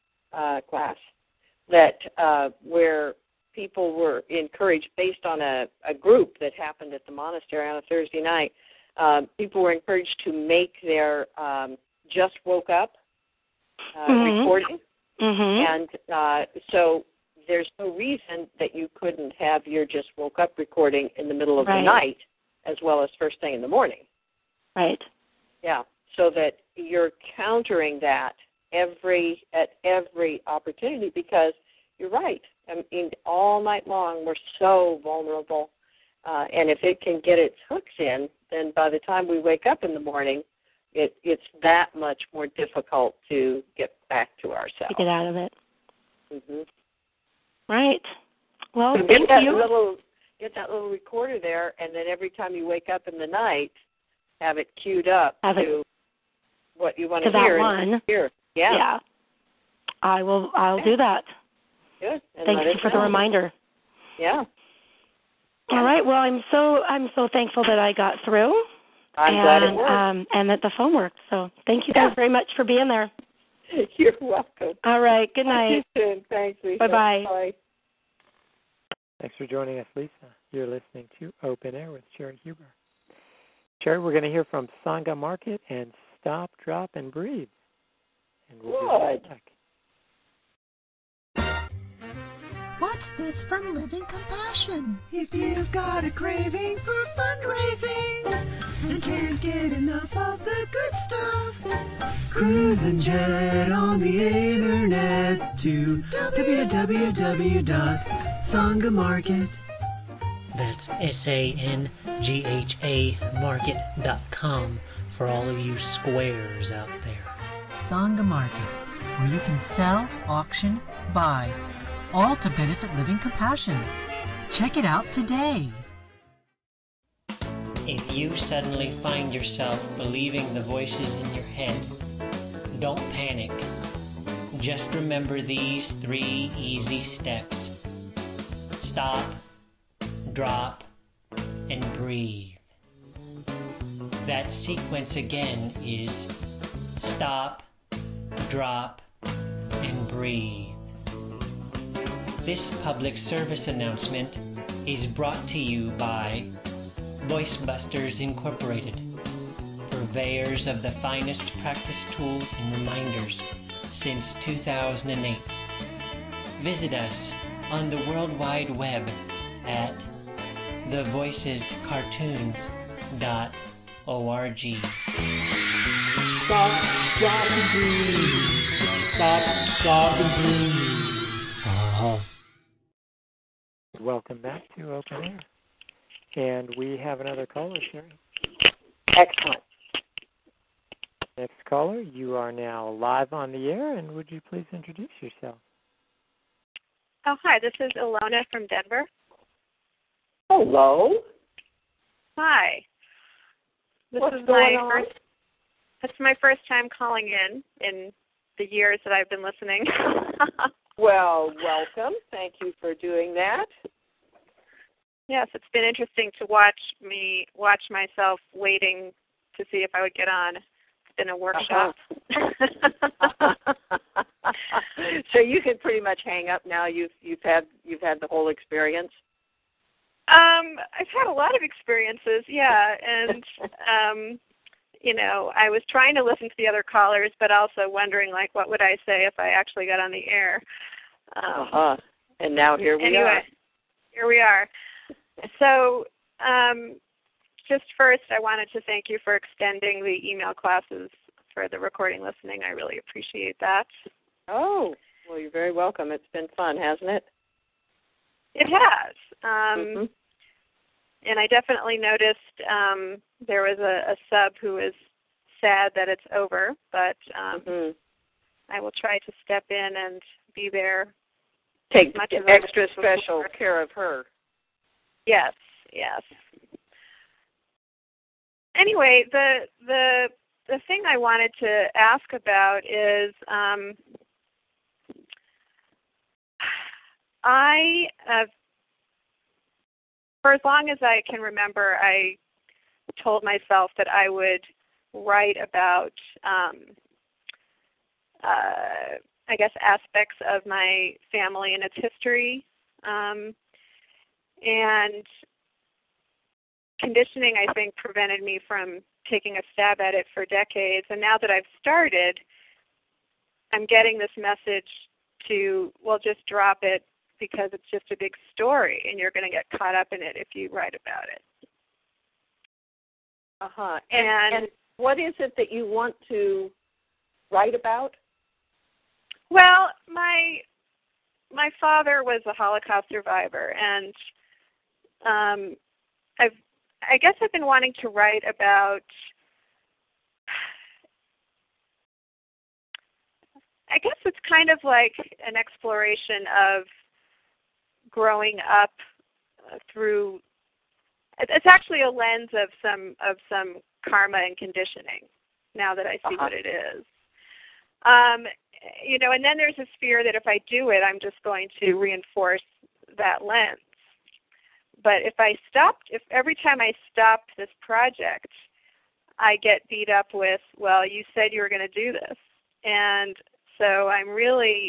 that where people were encouraged, based on a group that happened at the monastery on a Thursday night, people were encouraged to make their just woke up recording. And so there's no reason that you couldn't have your just woke up recording in the middle of the night as well as first thing in the morning. Right. Yeah, so that you're countering that at every opportunity, because you're right. I mean, all night long we're so vulnerable, and if it can get its hooks in, then by the time we wake up in the morning, it's that much more difficult to get back to ourselves. To get out of it. Right. Well, so get that little recorder there, and then every time you wake up in the night, have it queued up to what you want to hear. That one. Yeah. I'll do that. Good. Thank you for the reminder. Yeah. All right. Well, I'm so thankful that I got through. I'm glad it worked. And that the phone worked. So thank you guys very much for being there. You're welcome. All right. Good night. See you soon. Thanks, Lisa. Bye-bye. Bye. Thanks for joining us, Lisa. You're listening to Open Air with Sherry Huber. Sherry, we're going to hear from Sangha Market and Stop, Drop, and Breathe. And we'll be right back. What's this from Living Compassion? If you've got a craving for fundraising and can't get enough of the good stuff, cruise and jet on the internet to www.sangamarket. That's SANGHA market.com for all of you squares out there. Sangha Market, where you can sell, auction, buy, all to benefit Living Compassion. Check it out today. If you suddenly find yourself believing the voices in your head, don't panic. Just remember these 3 easy steps. Stop, drop, and breathe. That sequence again is stop, drop, and breathe. This public service announcement is brought to you by VoiceBusters Incorporated, purveyors of the finest practice tools and reminders since 2008. Visit us on the World Wide Web at thevoicescartoons.org. Stop, drop, and breathe. Stop, drop, and breathe. Welcome back to Open Air. And we have another caller, Sherry. Excellent. Next caller, you are now live on the air, and would you please introduce yourself? Oh, hi, this is Ilona from Denver. Hello. Hi. What's going on? This is my first time calling in the years that I've been listening. Well, welcome. Thank you for doing that. Yes, it's been interesting to watch myself waiting to see if I would get on. It's been a workshop. So you can pretty much hang up now. You've had the whole experience. I've had a lot of experiences, yeah, and I was trying to listen to the other callers, but also wondering, like, what would I say if I actually got on the air? And now here we are. Here we are. So, just first, I wanted to thank you for extending the email classes for the recording listening. I really appreciate that. Oh, well, you're very welcome. It's been fun, hasn't it? It has. And I definitely noticed there was a sub who is sad that it's over, but I will try to step in and be there. Take extra special care of her. Yes, yes. Anyway, the thing I wanted to ask about is I have, for as long as I can remember, I told myself that I would write about, I guess, aspects of my family and its history. And conditioning, I think, prevented me from taking a stab at it for decades. And now that I've started, I'm getting this message to, well, just drop it because it's just a big story and you're going to get caught up in it if you write about it. And what is it that you want to write about? Well, my father was a Holocaust survivor, and I guess I've been wanting to write about, I guess it's kind of like an exploration of growing up through, it's actually a lens of some karma and conditioning now that I see what it is. And then there's this fear that if I do it, I'm just going to reinforce that lens. But if every time I stop this project, I get beat up with, well, you said you were going to do this. And so I'm really,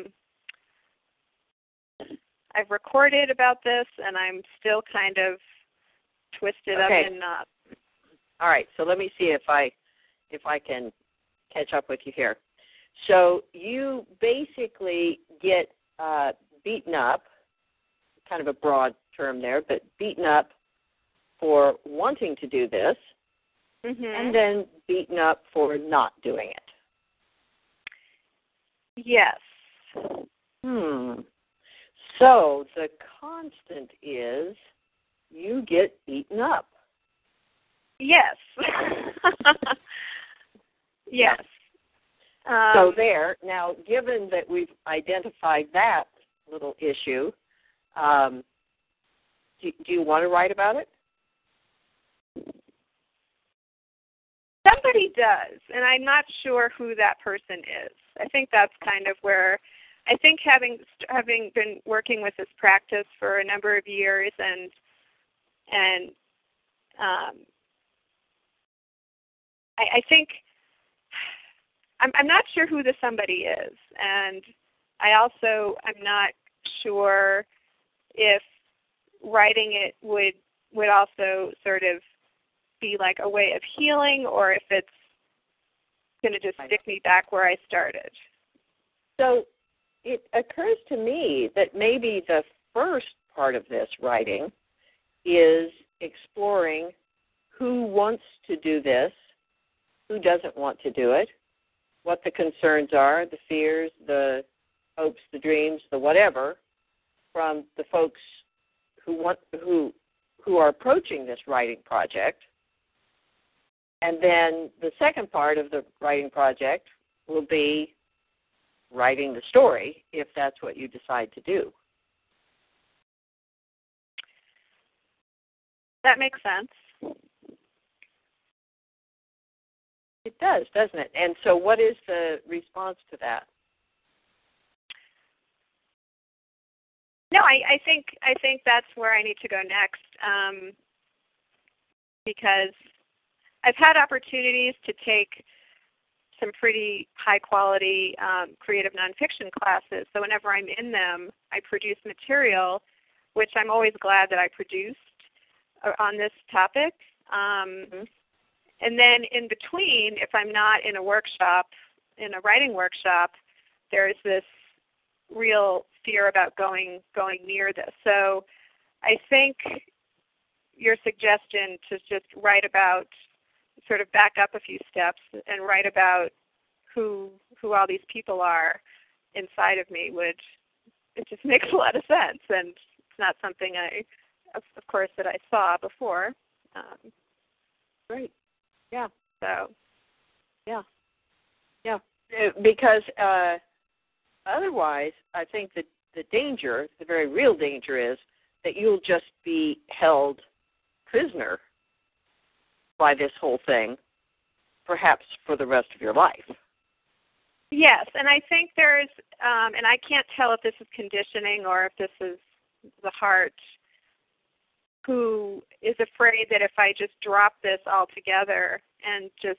I've recorded about this, and I'm still kind of twisted up in knots. All right, so let me see if I can catch up with you here. So you basically get beaten up, kind of a broad term there, but beaten up for wanting to do this, and then beaten up for not doing it. Yes. So the constant is you get beaten up. Yes. Yes. So there. Now, given that we've identified that little issue, do you want to write about it? Somebody does, and I'm not sure who that person is. I think that's kind of where, I think having been working with this practice for a number of years, and I think I'm not sure who the somebody is, and I'm not sure if writing it would also sort of be like a way of healing, or if it's going to just stick me back where I started. So it occurs to me that maybe the first part of this writing is exploring who wants to do this, who doesn't want to do it, what the concerns are, the fears, the hopes, the dreams, the whatever, from the folks who are approaching this writing project. And then the second part of the writing project will be writing the story, if that's what you decide to do. That makes sense. It does, doesn't it? And so what is the response to that? No, I think that's where I need to go next, because I've had opportunities to take some pretty high-quality creative nonfiction classes. So whenever I'm in them, I produce material, which I'm always glad that I produced on this topic. And then in between, if I'm not in a workshop, in a writing workshop, there's this real fear about going near this. So I think your suggestion to just write about, sort of back up a few steps and write about who all these people are inside of me it just makes a lot of sense. And it's not something of course, that I saw before. Great. Yeah. So, yeah. Because otherwise, I think that the danger, the very real danger, is that you'll just be held prisoner by this whole thing, perhaps for the rest of your life. Yes, and I think there's, and I can't tell if this is conditioning or if this is the heart, who is afraid that if I just drop this altogether and just,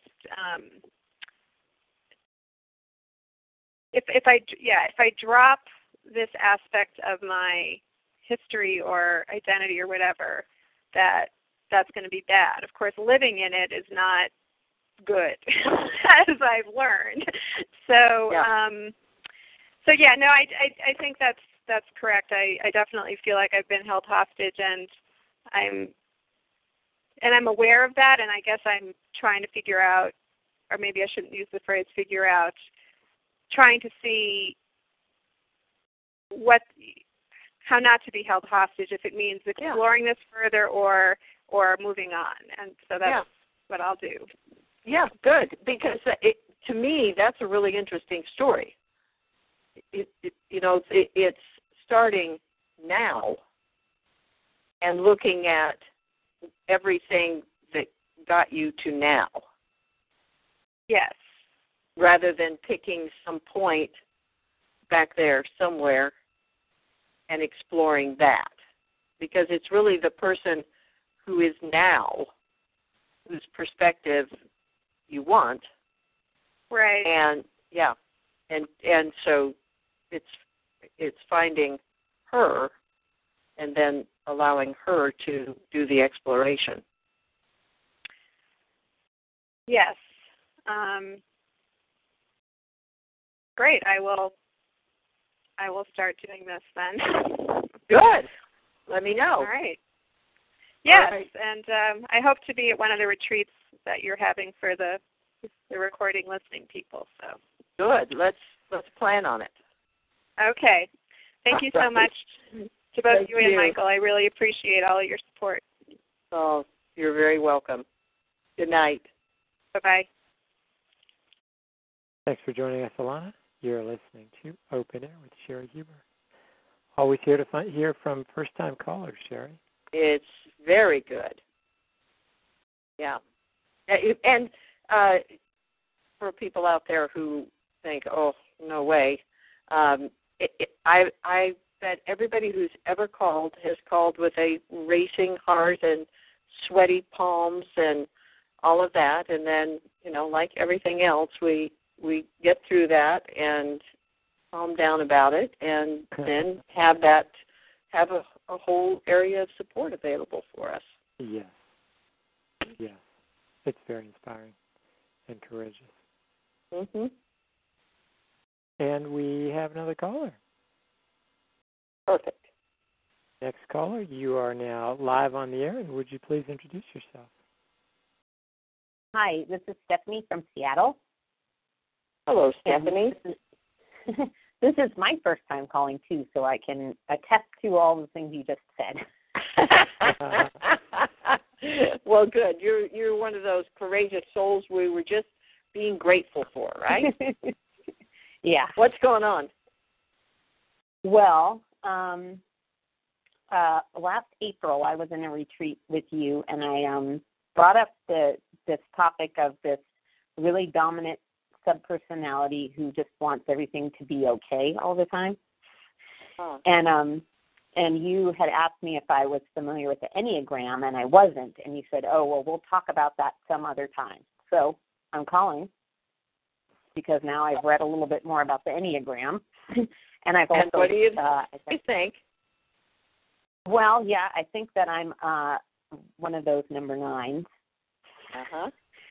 if I drop this aspect of my history or identity or whatever, that's going to be bad. Of course, living in it is not good, as I've learned. So, I think that's correct. I definitely feel like I've been held hostage, and I'm aware of that, and I guess I'm trying to figure out, or maybe I shouldn't use the phrase figure out, trying to see how not to be held hostage, if it means exploring this further or moving on. And so that's what I'll do. Yeah, good, because to me, that's a really interesting story. It's starting now and looking at everything that got you to now. Yes. Rather than picking some point back there somewhere and exploring that. Because it's really the person who is now, whose perspective you want. Right. And so it's finding her and then allowing her to do the exploration. Yes. Great. I will start doing this then. Good. Let me know. All right. Yes, all right. And I hope to be at one of the retreats that you're having for the recording listening people. So good. Let's plan on it. Okay. Thank you so much to both you and Michael. I really appreciate all of your support. Oh, you're very welcome. Good night. Bye-bye. Thanks for joining us, Alana. You're listening to Open Air with Sherry Huber. Always here to hear from first-time callers, Sherry. It's very good. Yeah. And for people out there who think, oh, no way, I bet everybody who's ever called has called with a racing heart and sweaty palms and all of that. And then, like everything else, we get through that and calm down about it, and then have a whole area of support available for us. Yes. It's very inspiring and courageous. Mm-hmm. And we have another caller. Perfect. Next caller, you are now live on the air, and would you please introduce yourself? Hi, this is Stephanie from Seattle. Hello, Stephanie. This is my first time calling, too, so I can attest to all the things you just said. Well, good. You're one of those courageous souls we were just being grateful for, right? Yeah. What's going on? Well, last April I was in a retreat with you, and I brought up this topic of this really dominant subpersonality who just wants everything to be okay all the time. Oh. And you had asked me if I was familiar with the Enneagram, and I wasn't. And you said, oh, well, we'll talk about that some other time. So I'm calling because now I've read a little bit more about the Enneagram. And I've also... And what do you think? Well, yeah, I think that I'm one of those number 9s. Uh-huh.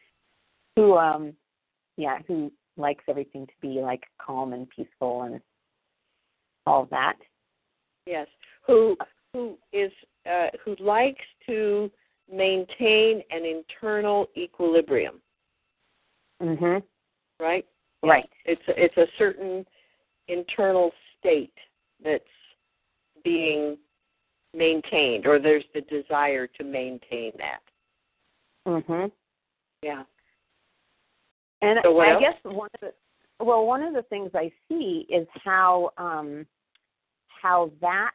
Who likes everything to be, like, calm and peaceful and all of that. Yes. Who likes to maintain an internal equilibrium. Mhm. Right? Right. It's a certain internal state that's being maintained, or there's the desire to maintain that. Mhm. Yeah. And so I guess one of the things I see is how that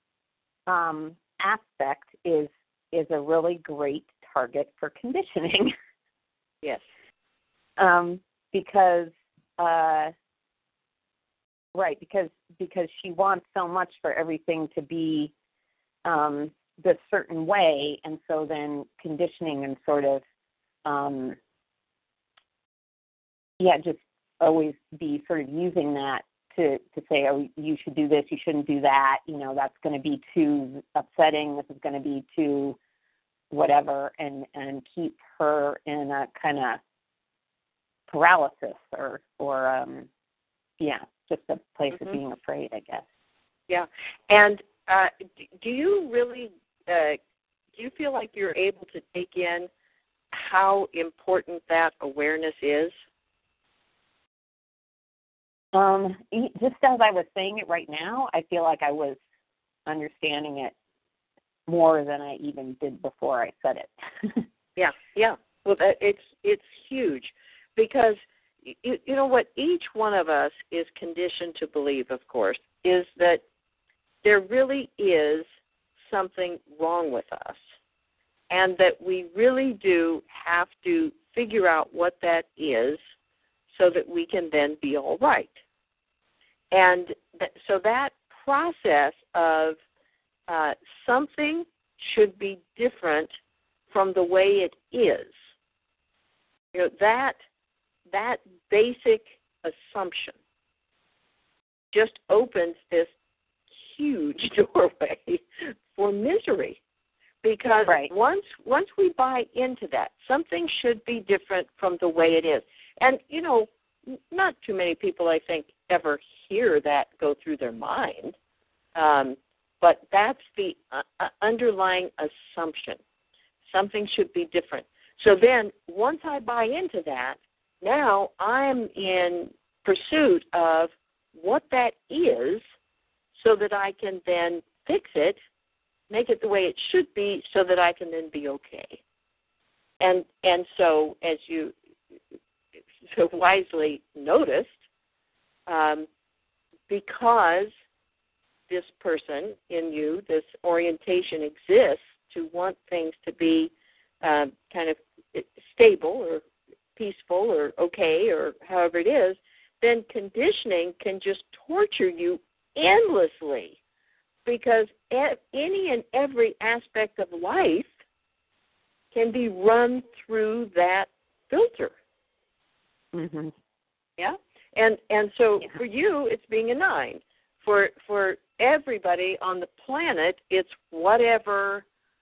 aspect is a really great target for conditioning. Yes. Because she wants so much for everything to be this certain way, and so then conditioning and sort of just always be sort of using that to say, oh, you should do this, you shouldn't do that, that's going to be too upsetting, this is going to be too whatever, and keep her in a kind of paralysis or just a place of being afraid, I guess. Yeah. And do you really, do you feel like you're able to take in how important that awareness is? Just as I was saying it right now, I feel like I was understanding it more than I even did before I said it. Yeah. Well, it's huge because you know what each one of us is conditioned to believe, of course, is that there really is something wrong with us, and that we really do have to figure out what that is so that we can then be all right. And so that process of something should be different from the way it is, that basic assumption just opens this huge doorway for misery. Because once we buy into that, something should be different from the way it is. And, not too many people, I think, ever hear that go through their mind. But that's the underlying assumption. Something should be different. So then once I buy into that, now I'm in pursuit of what that is so that I can then fix it, make it the way it should be so that I can then be okay. And so, as you so wisely noticed, because this person in you, this orientation exists to want things to be kind of stable or peaceful or okay or however it is, then conditioning can just torture you endlessly, because any and every aspect of life can be run through that filter. Mm-hmm. Yeah? And so for you, it's being a 9. For everybody on the planet, it's whatever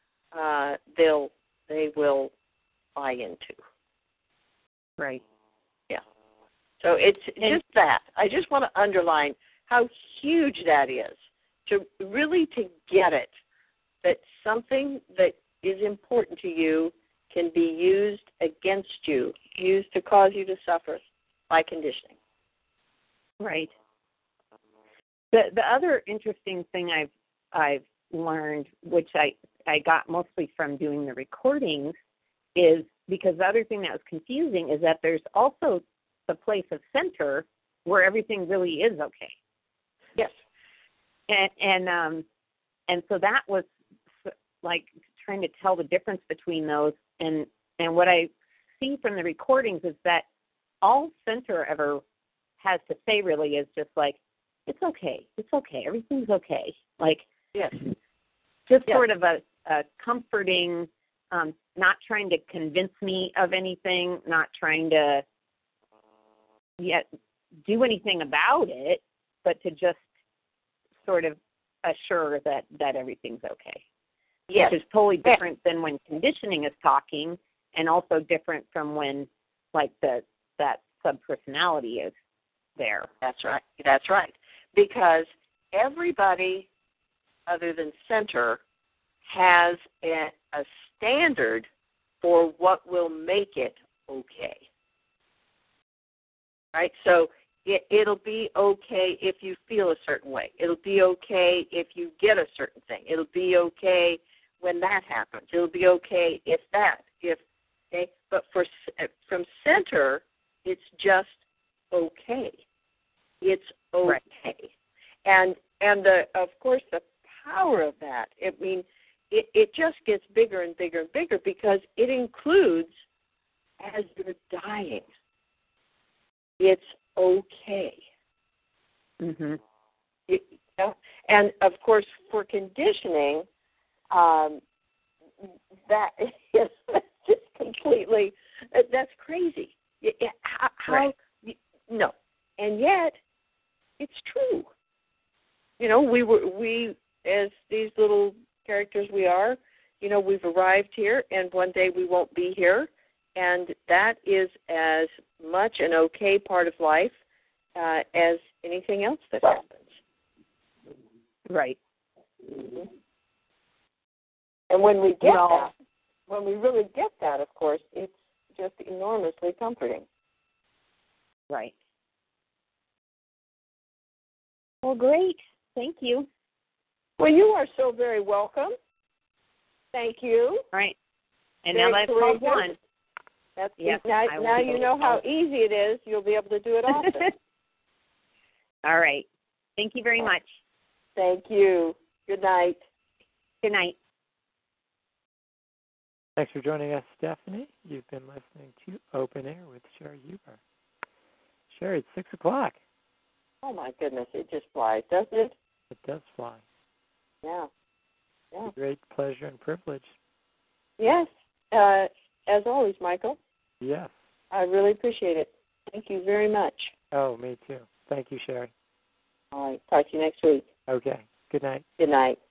they will buy into. Right. Yeah. So it's just that. I just want to underline how huge that is. to get it, that something that is important to you can be used against you, used to cause you to suffer by conditioning. Right. The other interesting thing I've learned, which I got mostly from doing the recordings, is because the other thing that was confusing is that there's also the place of center where everything really is okay. Yes. And so that was like trying to tell the difference between those. And what I see from the recordings is that all center ever has to say really is just like, it's okay, everything's okay. Like, yes, just sort of a comforting, not trying to convince me of anything, not trying to yet do anything about it, but to just sort of assure that everything's okay. Yes. Which is totally different than when conditioning is talking, and also different from when, like, that subpersonality is there. That's right. Because everybody other than center has a standard for what will make it okay. Right? So it'll be okay if you feel a certain way. It'll be okay if you get a certain thing. It'll be okay when that happens. It'll be okay if that. Okay? But from center, it's just okay. It's okay. Right. And of course the power of that, it just gets bigger and bigger and bigger because it includes as you're dying. It's okay. Mm-hmm. And of course for conditioning, that is just completely, that's crazy. How? Right. No. And yet, it's true. You know, we as these little characters we are, you know, we've arrived here, and one day we won't be here, and that is as much an okay part of life as anything else that happens. Right. Mm-hmm. And when we get that, when we really get that, of course, it's just enormously comforting. Right. Well, great. Thank you. Well, you are so very welcome. Thank you. All right. And very now that's called one. That's now you know how easy it is. You'll be able to do it often. All right. Thank you very much. Thank you. Good night. Good night. Thanks for joining us, Stephanie. You've been listening to Open Air with Sherry Huber. Sherry, it's 6 o'clock. Oh, my goodness. It just flies, doesn't it? It does fly. Yeah. It's a great pleasure and privilege. Yes. As always, Michael. Yes. I really appreciate it. Thank you very much. Oh, me too. Thank you, Sherry. All right. Talk to you next week. Okay. Good night. Good night.